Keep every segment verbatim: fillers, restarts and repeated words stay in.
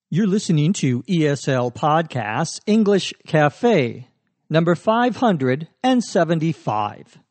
You're listening to E S L Podcasts English Cafe, number five hundred seventy-five.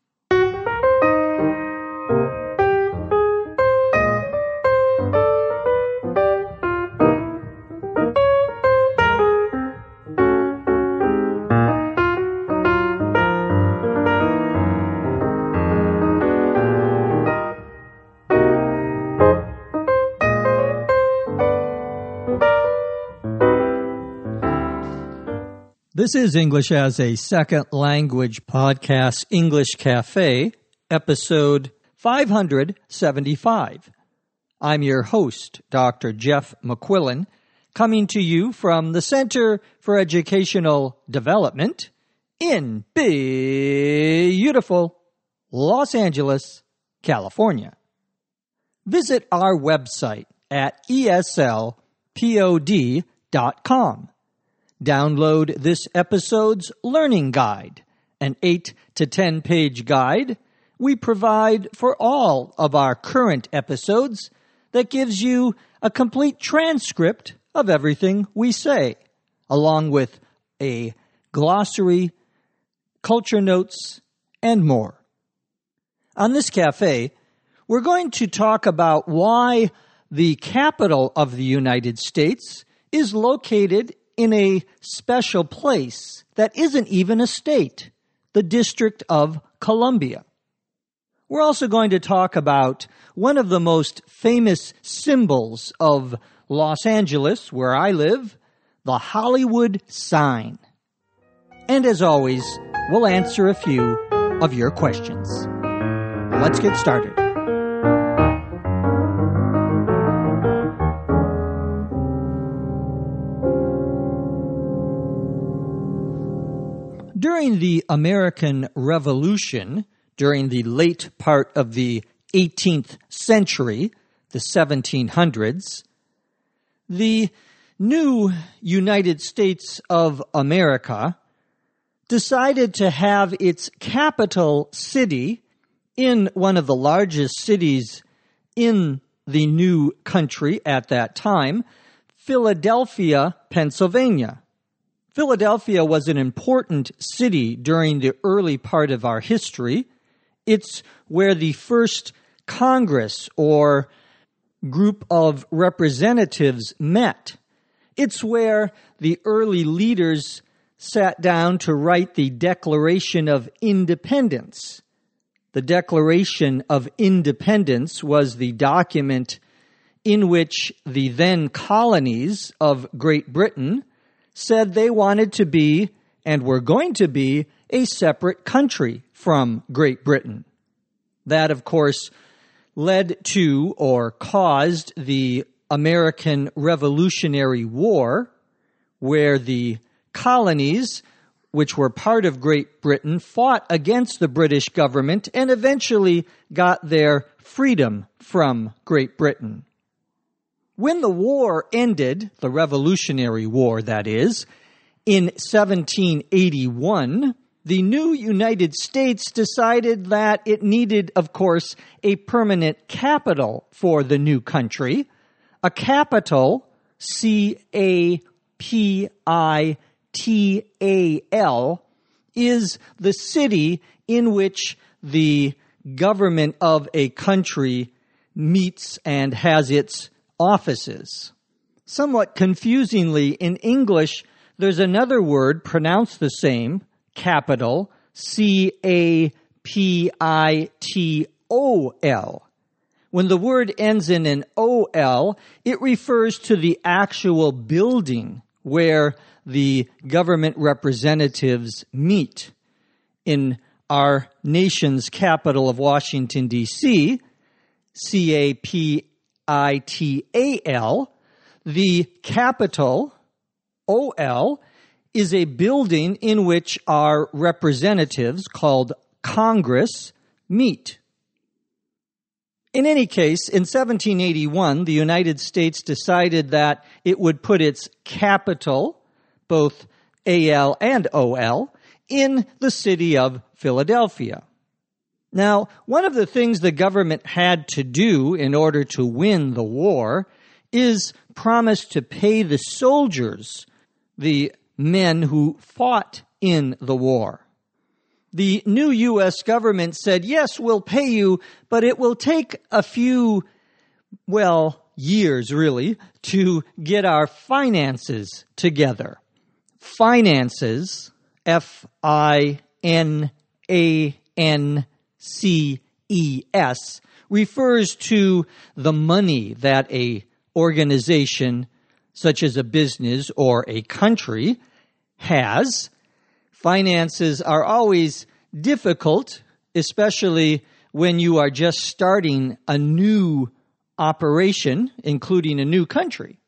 This is English as a Second Language Podcast, English Cafe, episode five hundred seventy-five. I'm your host, Doctor Jeff McQuillan, coming to you from the Center for Educational Development in beautiful Los Angeles, California. Visit our website at E S L pod dot com. Download this episode's learning guide, an eight to ten page guide we provide for all of our current episodes that gives you a complete transcript of everything we say, along with a glossary, culture notes, and more. On this cafe, we're going to talk about why the capital of the United States is located in a special place that isn't even a state, the District of Columbia. We're also going to talk about one of the most famous symbols of Los Angeles, where I live, the Hollywood sign. And as always, we'll answer a few of your questions. Let's get started. During the American Revolution, during the late part of the eighteenth century, the seventeen hundreds, the new United States of America decided to have its capital city in one of the largest cities in the new country at that time, Philadelphia, Pennsylvania. Philadelphia was an important city during the early part of our history. It's where the first Congress or group of representatives met. It's where the early leaders sat down to write the Declaration of Independence. The Declaration of Independence was the document in which the then colonies of Great Britain said they wanted to be, and were going to be, a separate country from Great Britain. That, of course, led to or caused the American Revolutionary War, where the colonies, which were part of Great Britain, fought against the British government and eventually got their freedom from Great Britain. When the war ended, the Revolutionary War, that is, in seventeen eighty-one, the new United States decided that it needed, of course, a permanent capital for the new country. A capital, C A P I T A L, is the city in which the government of a country meets and has its offices. Somewhat confusingly, in English, there's another word pronounced the same, capital, C A P I T O L. When the word ends in an O L, it refers to the actual building where the government representatives meet. In our nation's capital of Washington, D C, C A P I T A L, the capital, O L, is a building in which our representatives, called Congress, meet. In any case, in seventeen eighty-one, the United States decided that it would put its capital, both A L and O L, in the city of Philadelphia. Now, one of the things the government had to do in order to win the war is promised to pay the soldiers, the men who fought in the war. The new U S government said, yes, we'll pay you, but it will take a few, well, years really, to get our finances together. Finances, F I N A N C E S, refers to the money that a organization, such as a business or a country, has. Finances are always difficult, especially when you are just starting a new operation, including a new country.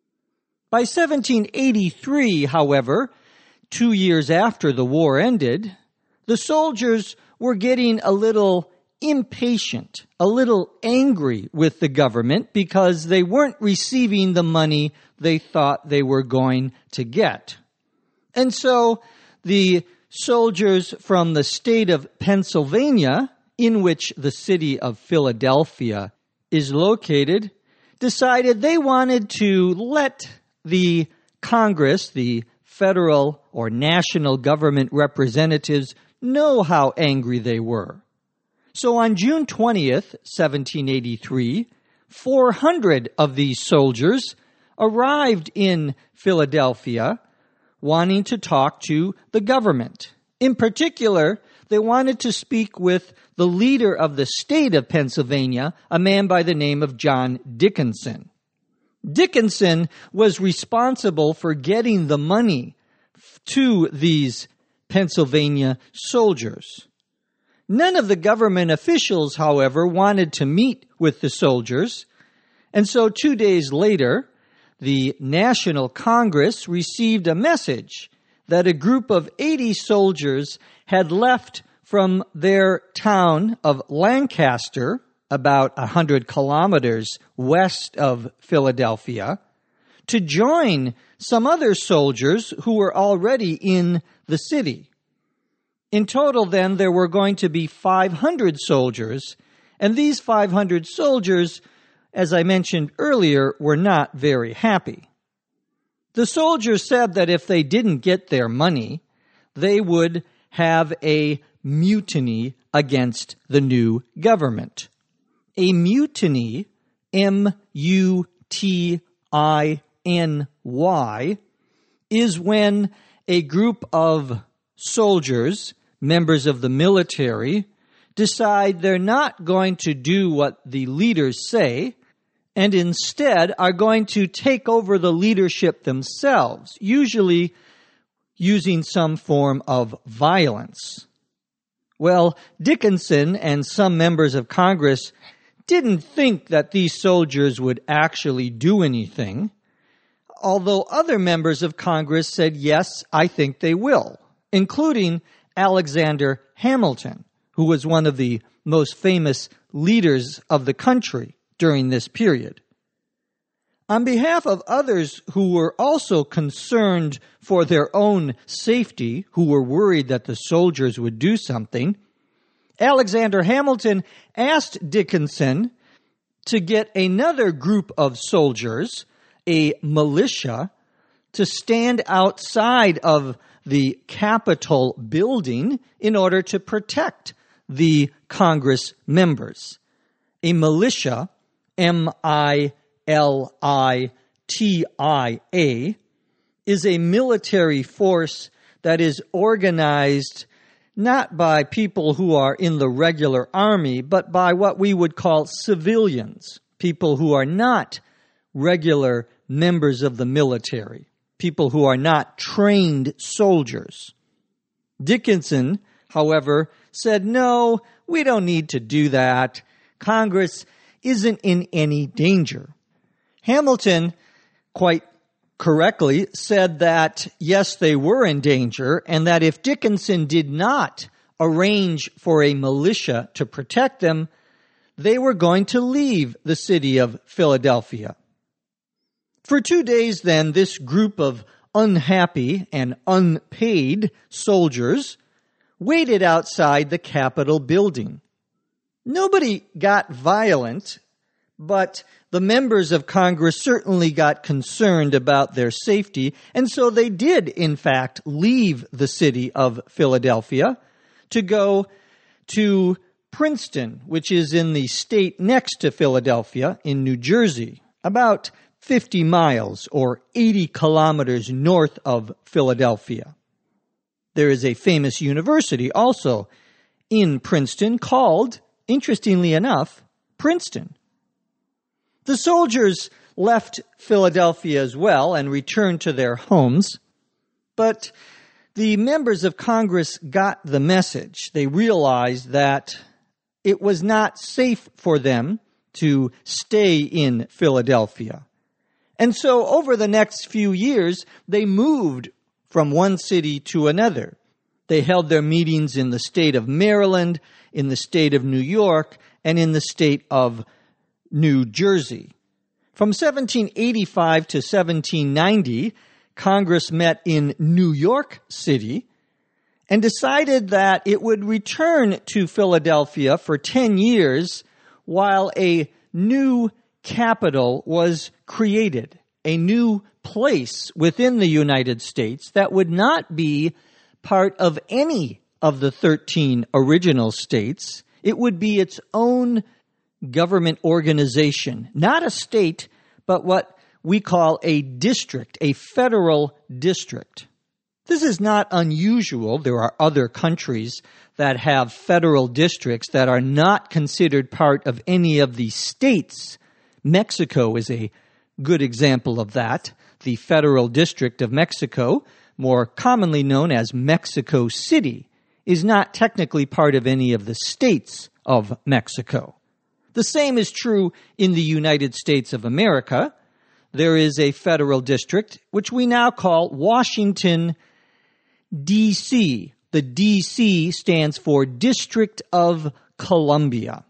By seventeen eighty-three, however, two years after the war ended, the soldiers were getting a little impatient, a little angry with the government because they weren't receiving the money they thought they were going to get. And so the soldiers from the state of Pennsylvania, in which the city of Philadelphia is located, decided they wanted to let the Congress, the federal or national government representatives, know how angry they were. So on June twentieth, seventeen eighty-three, four hundred of these soldiers arrived in Philadelphia wanting to talk to the government. In particular, they wanted to speak with the leader of the state of Pennsylvania, a man by the name of John Dickinson. Dickinson was responsible for getting the money to these Pennsylvania soldiers. None of the government officials, however, wanted to meet with the soldiers, and so two days later, the National Congress received a message that a group of eighty soldiers had left from their town of Lancaster, about one hundred kilometers west of Philadelphia, to join some other soldiers who were already in the city. In total, then, there were going to be five hundred soldiers, and these five hundred soldiers, as I mentioned earlier, were not very happy. The soldiers said that if they didn't get their money, they would have a mutiny against the new government. A mutiny, M U T I N Y, is when a group of soldiers, members of the military, decide they're not going to do what the leaders say, and instead are going to take over the leadership themselves, usually using some form of violence. Well, Dickinson and some members of Congress didn't think that these soldiers would actually do anything, although other members of Congress said, yes, I think they will, including Alexander Hamilton, who was one of the most famous leaders of the country during this period. On behalf of others who were also concerned for their own safety, who were worried that the soldiers would do something, Alexander Hamilton asked Dickinson to get another group of soldiers, a militia, to stand outside of the Capitol building in order to protect the Congress members. A militia, M I L I T I A, is a military force that is organized not by people who are in the regular army, but by what we would call civilians, people who are not regular members of the military, people who are not trained soldiers. Dickinson, however, said, no, we don't need to do that. Congress isn't in any danger. Hamilton, quite correctly, said that, yes, they were in danger, and that if Dickinson did not arrange for a militia to protect them, they were going to leave the city of Philadelphia. For two days, then, this group of unhappy and unpaid soldiers waited outside the Capitol building. Nobody got violent, But the members of Congress certainly got concerned about their safety, and so they did, in fact, leave the city of Philadelphia to go to Princeton, which is in the state next to Philadelphia in New Jersey, about fifty miles or eighty kilometers north of Philadelphia. There is a famous university also in Princeton called, interestingly enough, Princeton. The soldiers left Philadelphia as well and returned to their homes, but the members of Congress got the message. They realized that it was not safe for them to stay in Philadelphia. And so over the next few years, they moved from one city to another. They held their meetings in the state of Maryland, in the state of New York, and in the state of New Jersey. From seventeen eighty-five to seventeen ninety, Congress met in New York City and decided that it would return to Philadelphia for ten years while a new capital was created, a new place within the United States that would not be part of any of the thirteen original states. It would be its own government organization, not a state, but what we call a district, a federal district. This is not unusual. There are other countries that have federal districts that are not considered part of any of the states. Mexico is a good example of that. The Federal District of Mexico, more commonly known as Mexico City, is not technically part of any of the states of Mexico. The same is true in the United States of America. There is a federal district, which we now call Washington, D C. The D C stands for District of Columbia.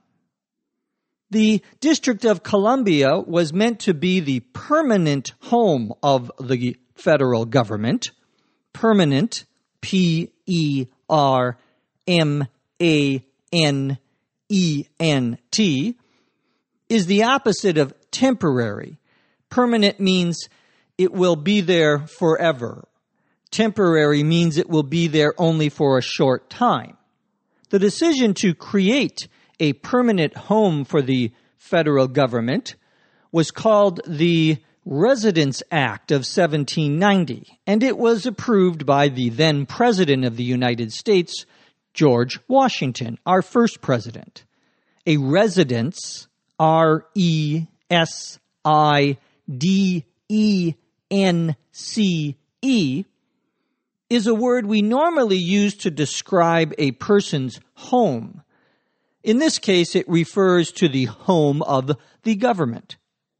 The District of Columbia was meant to be the permanent home of the federal government. Permanent, P E R M A N E N T, is the opposite of temporary. Permanent means it will be there forever. Temporary means it will be there only for a short time. The decision to create a permanent home for the federal government was called the Residence Act of seventeen ninety, and it was approved by the then President of the United States, George Washington, our first president. A residence, R E S I D E N C E, is a word we normally use to describe a person's home. In this case, it refers to the home of the government.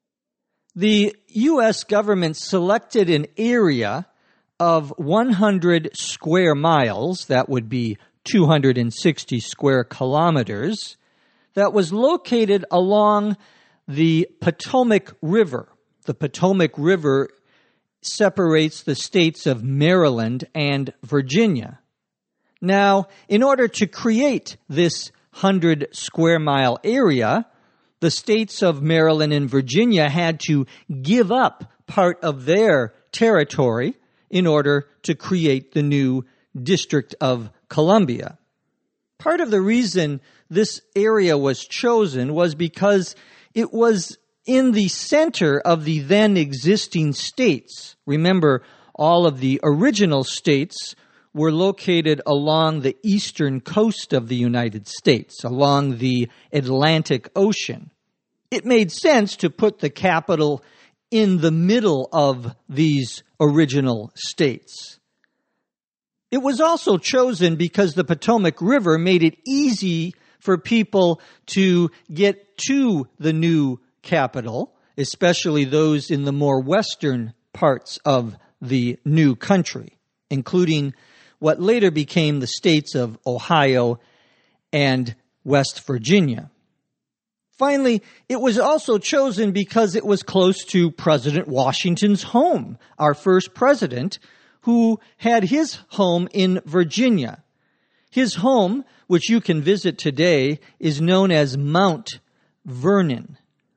The U S government selected an area of one hundred square miles, that would be two hundred sixty square kilometers, that was located along the Potomac River. The Potomac River separates the states of Maryland and Virginia. Now, in order to create this one hundred square mile area, the states of Maryland and Virginia had to give up part of their territory in order to create the new District of Columbia. Part of the reason this area was chosen was because it was in the center of the then existing states. Remember, all of the original states were located along the eastern coast of the United States, along the Atlantic Ocean. It made sense to put the capital in the middle of these original states. It was also chosen because the Potomac River made it easy for people to get to the new capital, especially those in the more western parts of the new country, including what later became the states of Ohio and West Virginia. Finally, it was also chosen because it was close to President Washington's home, our first president, who had his home in Virginia. His home, which you can visit today, is known as Mount Vernon.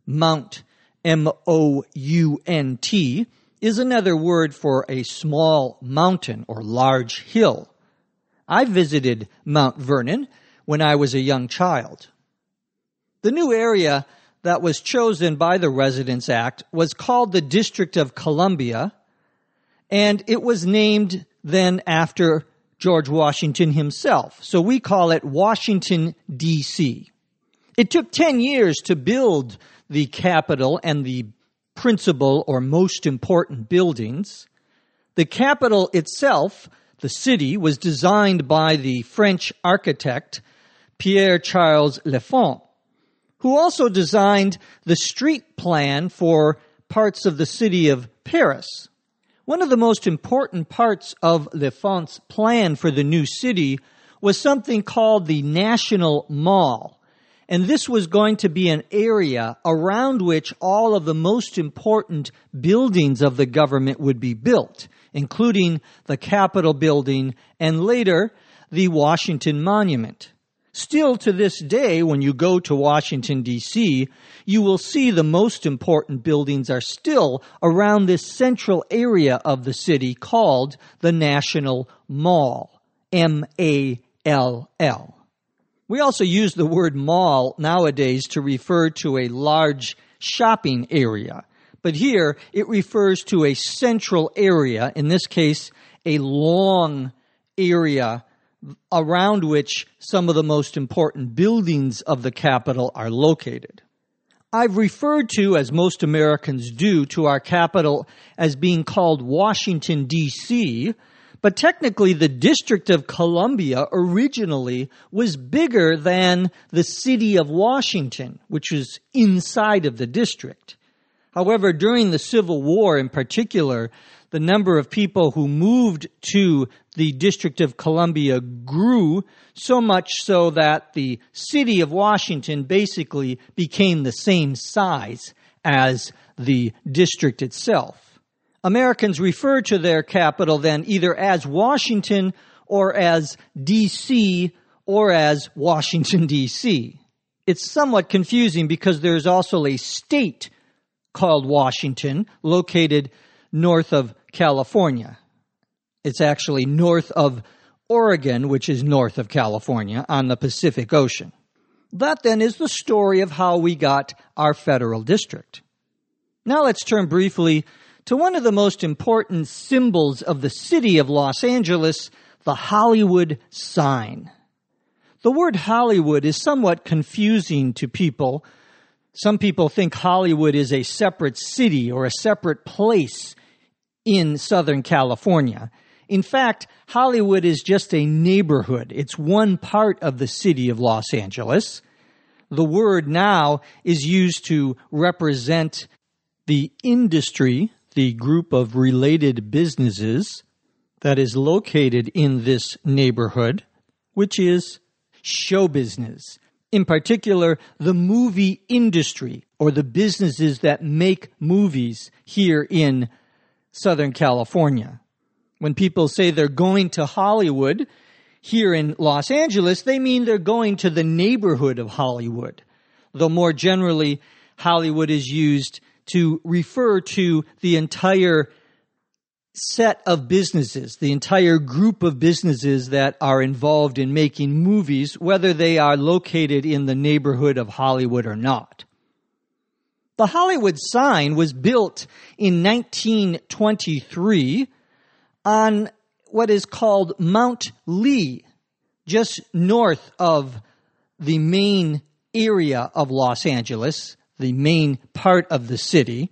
Mount, M O U N T, is another word for a small mountain or large hill. I visited Mount Vernon when I was a young child. The new area that was chosen by the Residence Act was called the District of Columbia, and it was named then after George Washington himself. So we call it Washington, D C It took ten years to build the Capitol and the principal or most important buildings. The Capitol itself, the city, was designed by the French architect Pierre-Charles L'Enfant, who also designed the street plan for parts of the city of Paris. One of the most important parts of L'Enfant's plan for the new city was something called the National Mall. And this was going to be an area around which all of the most important buildings of the government would be built, including the Capitol building and later the Washington Monument. Still to this day, when you go to Washington, D C, you will see the most important buildings are still around this central area of the city called the National Mall, M A L L. We also use the word mall nowadays to refer to a large shopping area. But here, it refers to a central area, in this case, a long area around which some of the most important buildings of the Capitol are located. I've referred to, as most Americans do, to our capital as being called Washington, D C, but technically, the District of Columbia originally was bigger than the city of Washington, which was inside of the district. However, during the Civil War in particular, the number of people who moved to the District of Columbia grew so much so that the city of Washington basically became the same size as the district itself. Americans refer to their capital then either as Washington or as D C or as Washington, D C It's somewhat confusing because there's also a state called Washington located north of California. It's actually north of Oregon, which is north of California on the Pacific Ocean. That then is the story of how we got our federal district. Now let's turn briefly to one of the most important symbols of the city of Los Angeles, the Hollywood sign. The word Hollywood is somewhat confusing to people. Some people think Hollywood is a separate city or a separate place in Southern California. In fact, Hollywood is just a neighborhood. It's one part of the city of Los Angeles. The word now is used to represent the industry, the group of related businesses that is located in this neighborhood, which is show business. In particular, the movie industry, or the businesses that make movies here in Southern California. When people say they're going to Hollywood here in Los Angeles, they mean they're going to the neighborhood of Hollywood. Though more generally, Hollywood is used to refer to the entire set of businesses, the entire group of businesses that are involved in making movies, whether they are located in the neighborhood of Hollywood or not. The Hollywood sign was built in nineteen twenty-three on what is called Mount Lee, just north of the main area of Los Angeles, the main part of the city.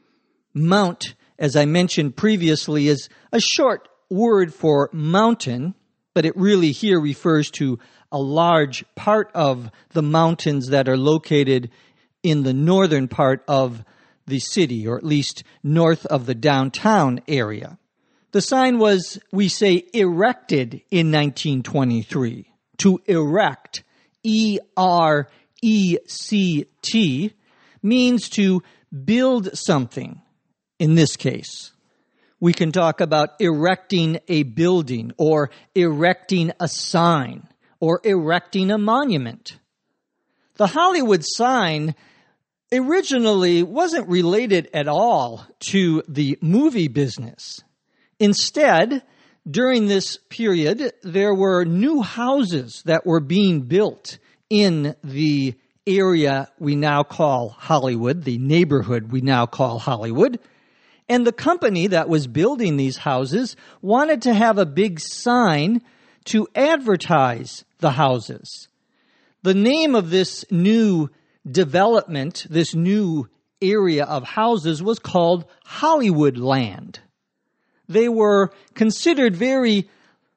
Mount, as I mentioned previously, is a short word for mountain, but it really here refers to a large part of the mountains that are located in the northern part of the city, or at least north of the downtown area. The sign was, we say, erected in nineteen twenty-three. To erect, E R E C T, means to build something. In this case, we can talk about erecting a building or erecting a sign or erecting a monument. The Hollywood sign originally wasn't related at all to the movie business. Instead, during this period, there were new houses that were being built in the area we now call Hollywood, the neighborhood we now call Hollywood. And the company that was building these houses wanted to have a big sign to advertise the houses. The name of this new development, this new area of houses, was called Hollywoodland. They were considered very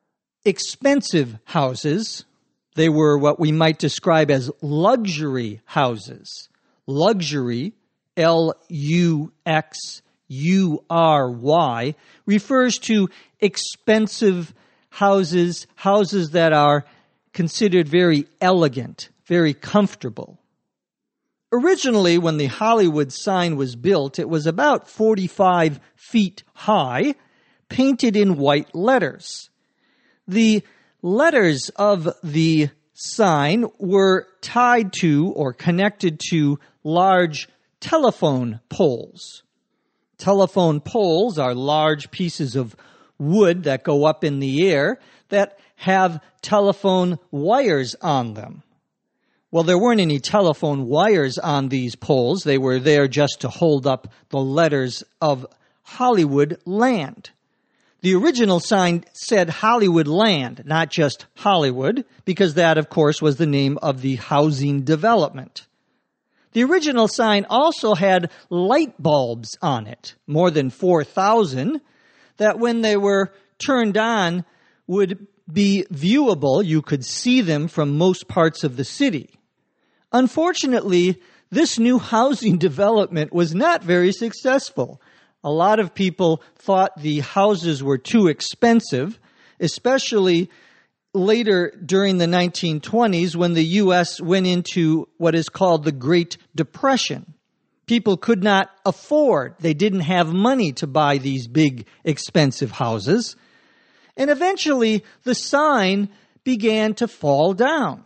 expensive houses. They were what we might describe as luxury houses. Luxury, L U X U R Y, refers to expensive houses, houses that are considered very elegant, very comfortable. Originally, when the Hollywood sign was built, it was about forty-five feet high, painted in white letters. The letters of the sign were tied to or connected to large telephone poles. Telephone poles are large pieces of wood that go up in the air that have telephone wires on them. Well, there weren't any telephone wires on these poles. They were there just to hold up the letters of Hollywoodland. The original sign said Hollywoodland, not just Hollywood, because that, of course, was the name of the housing development. The original sign also had light bulbs on it, more than four thousand, that when they were turned on would be viewable. You could see them from most parts of the city. Unfortunately, this new housing development was not very successful. A lot of people thought the houses were too expensive, especially later during the nineteen twenties when the U S went into what is called the Great Depression. People could not afford, they didn't have money to buy these big, expensive houses. And eventually, the sign began to fall down.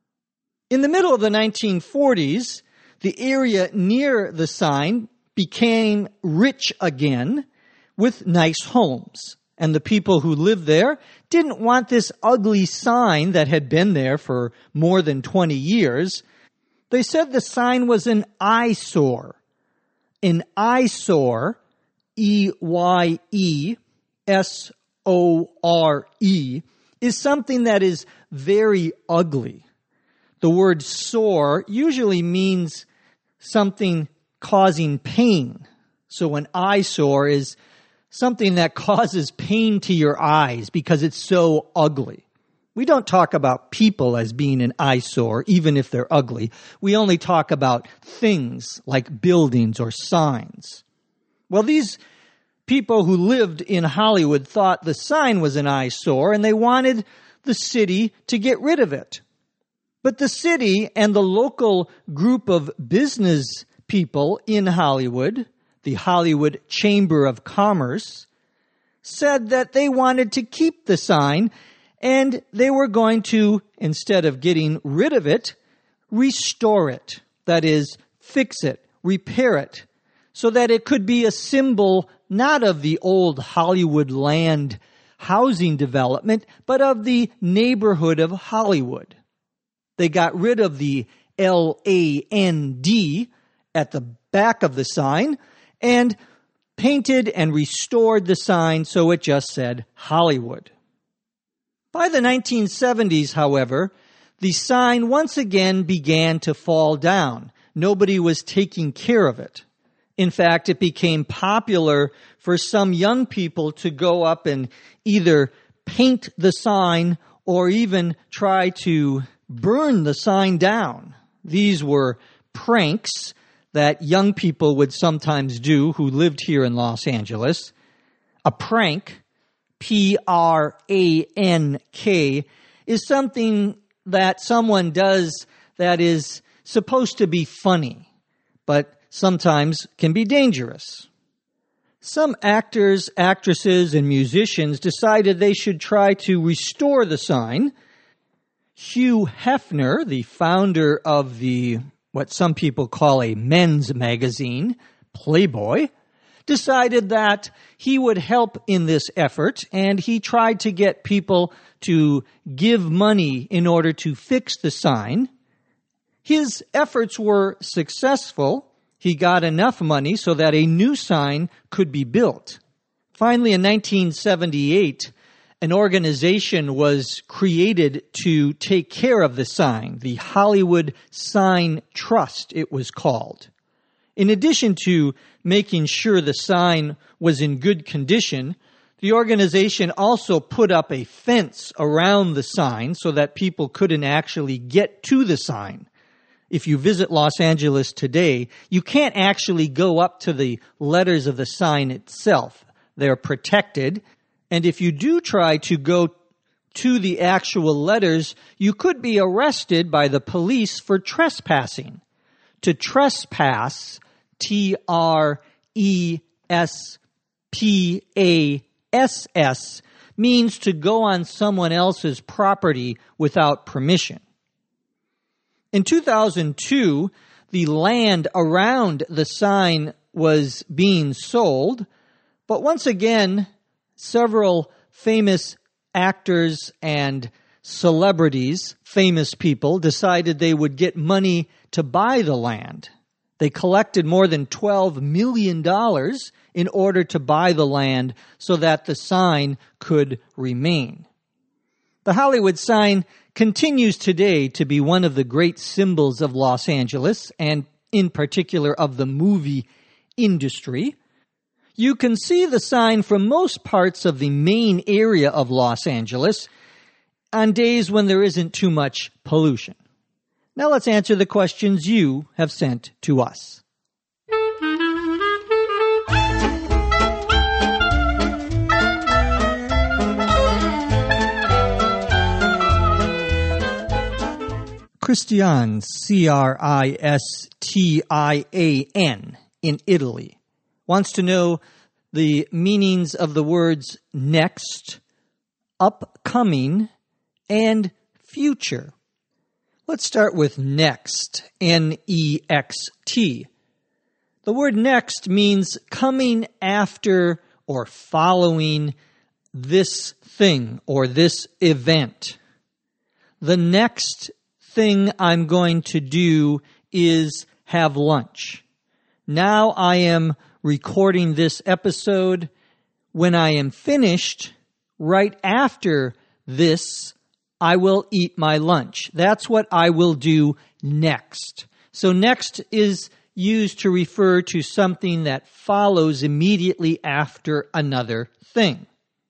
In the middle of the nineteen forties, the area near the sign became rich again with nice homes. And the people who lived there didn't want this ugly sign that had been there for more than twenty years. They said the sign was an eyesore. An eyesore, E Y E S O R E, is something that is very ugly. The word sore usually means something causing pain. So an eyesore is something that causes pain to your eyes because it's so ugly. We don't talk about people as being an eyesore, even if they're ugly. We only talk about things like buildings or signs. Well, these people who lived in Hollywood thought the sign was an eyesore, and they wanted the city to get rid of it. But the city and the local group of business people in Hollywood, the Hollywood Chamber of Commerce, said that they wanted to keep the sign, and they were going to, instead of getting rid of it, restore it. That is, fix it, repair it, so that it could be a symbol not of the old Hollywoodland housing development, but of the neighborhood of Hollywood. They got rid of the L A N D at the back of the sign and painted and restored the sign so it just said Hollywood. By the nineteen seventies, however, the sign once again began to fall down. Nobody was taking care of it. In fact, it became popular for some young people to go up and either paint the sign or even try to burn the sign down. These were pranks that young people would sometimes do who lived here in Los Angeles. A prank, P R A N K, is something that someone does that is supposed to be funny, but sometimes can be dangerous. Some actors, actresses, and musicians decided they should try to restore the sign. Hugh Hefner, the founder of the what some people call a men's magazine, Playboy, decided that he would help in this effort, and he tried to get people to give money in order to fix the sign. His efforts were successful. He got enough money so that a new sign could be built. Finally, in nineteen seventy-eight, an organization was created to take care of the sign, the Hollywood Sign Trust, it was called. In addition to making sure the sign was in good condition, the organization also put up a fence around the sign so that people couldn't actually get to the sign. If you visit Los Angeles today, you can't actually go up to the letters of the sign itself. They're protected. And if you do try to go to the actual letters, you could be arrested by the police for trespassing. To trespass, T R E S P A S S, means to go on someone else's property without permission. In two thousand two, the land around the sign was being sold, but once again, several famous actors and celebrities, famous people, decided they would get money to buy the land. They collected more than twelve million dollars in order to buy the land so that the sign could remain. The Hollywood sign continues today to be one of the great symbols of Los Angeles, and in particular of the movie industry. You can see the sign from most parts of the main area of Los Angeles on days when there isn't too much pollution. Now let's answer the questions you have sent to us. Christian, C R I S T I A N, in Italy, wants to know the meanings of the words next, upcoming, and future. Let's start with next, N E X T. The word next means coming after or following this thing or this event. The next thing I'm going to do is have lunch. Now I am recording this episode. When I am finished, right after this, I will eat my lunch. That's what I will do next. So next is used to refer to something that follows immediately after another thing.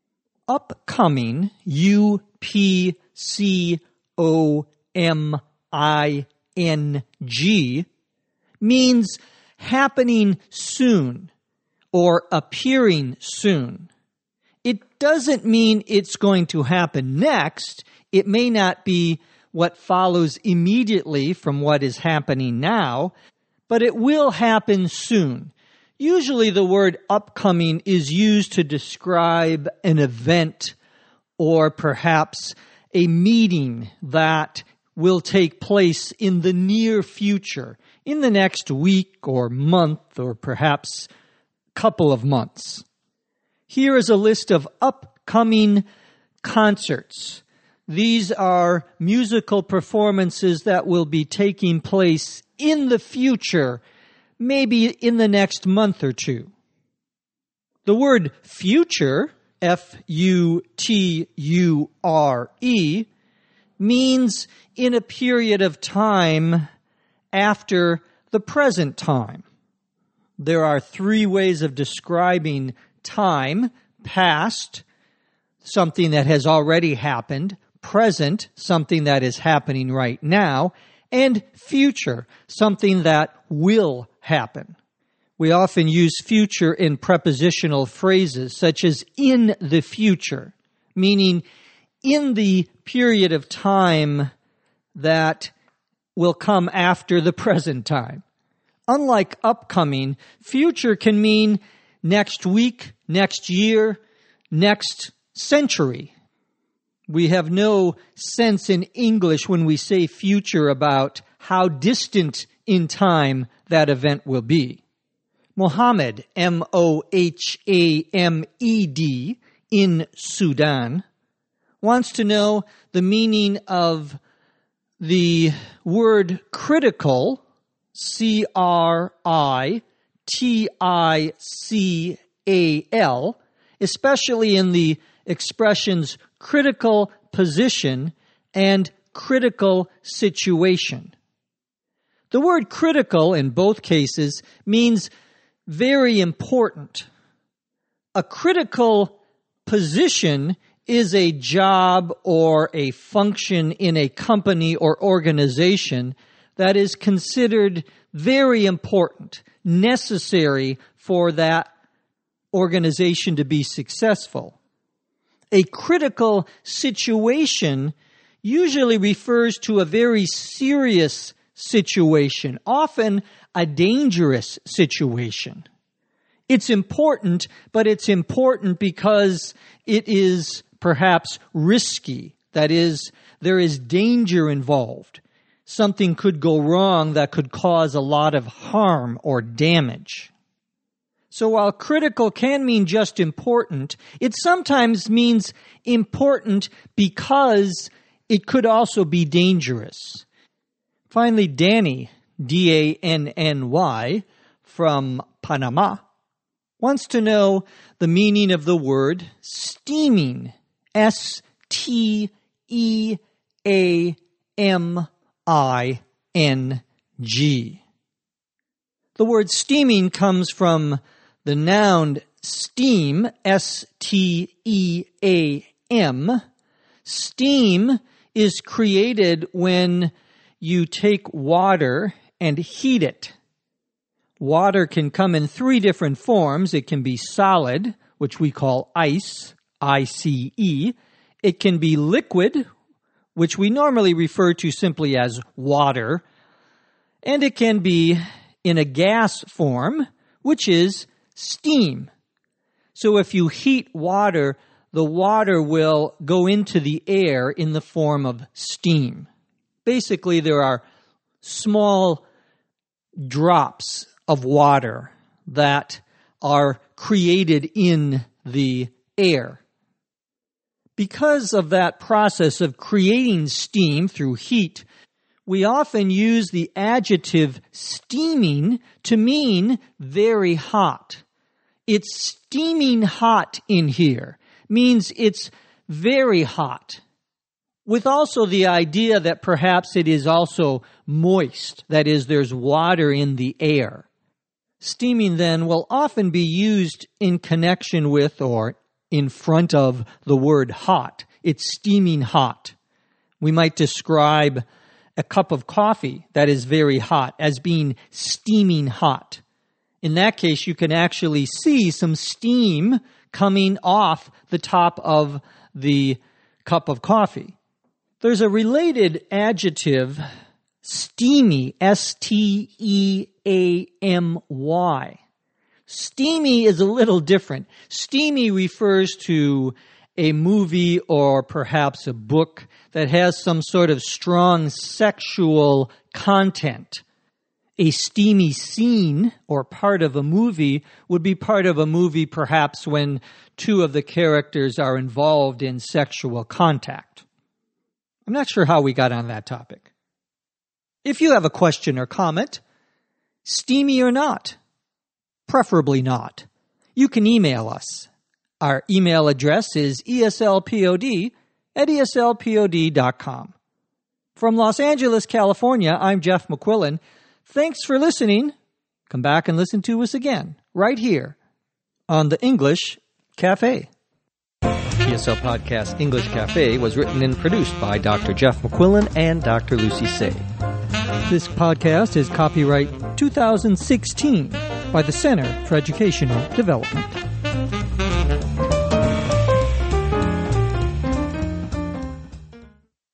Upcoming, U P C O M I N G, means happening soon or appearing soon. It doesn't mean it's going to happen next. It may not be what follows immediately from what is happening now, but it will happen soon. Usually the word upcoming is used to describe an event or perhaps a meeting that will take place in the near future, in the next week or month or perhaps couple of months. Here is a list of upcoming concerts. These are musical performances that will be taking place in the future, maybe in the next month or two. The word future, F U T U R E, means in a period of time after the present time. There are three ways of describing time: past, something that has already happened; present, something that is happening right now; and future, something that will happen. We often use future in prepositional phrases such as in the future, meaning in the period of time that will come after the present time. Unlike upcoming, future can mean next week, next year, next century. We have no sense in English when we say future about how distant in time that event will be. Mohammed, M O H A M E D, in Sudan, wants to know the meaning of the word critical, C R I T I C A L, especially in the expressions critical position and critical situation. The word critical in both cases means very important. A critical position is a job or a function in a company or organization that is considered very important, necessary for that organization to be successful. A critical situation usually refers to a very serious situation, often a dangerous situation. It's important, but it's important because it is perhaps risky. That is, there is danger involved. Something could go wrong that could cause a lot of harm or damage. So while critical can mean just important, it sometimes means important because it could also be dangerous. Finally, Danny, D A N N Y, from Panama, wants to know the meaning of the word steaming, S T E A M I N G. The word steaming comes from the noun steam, S T E A M. Steam is created when you take water and heat it. Water can come in three different forms. It can be solid, which we call ice, I C E. It can be liquid, which we normally refer to simply as water. And it can be in a gas form, which is steam. So if you heat water, the water will go into the air in the form of steam. Basically, there are small drops of water that are created in the air. Because of that process of creating steam through heat, we often use the adjective steaming to mean very hot. It's steaming hot in here, means it's very hot, with also the idea that perhaps it is also moist, that is, there's water in the air. Steaming then will often be used in connection with or in front of the word hot. It's steaming hot. We might describe a cup of coffee that is very hot as being steaming hot. In that case, you can actually see some steam coming off the top of the cup of coffee. There's a related adjective, steamy, S T E A M Y. Steamy is a little different. Steamy refers to a movie or perhaps a book that has some sort of strong sexual content. A steamy scene or part of a movie would be part of a movie perhaps when two of the characters are involved in sexual contact. I'm not sure how we got on that topic. If you have a question or comment, steamy or not, preferably not, you can email us. Our email address is eslpod at eslpod dot com. From Los Angeles, California, I'm Jeff McQuillan. Thanks for listening. Come back and listen to us again, right here on the English Cafe. E S L Podcast English Cafe was written and produced by Doctor Jeff McQuillan and Doctor Lucy Say. This podcast is copyright two thousand sixteen by the Center for Educational Development.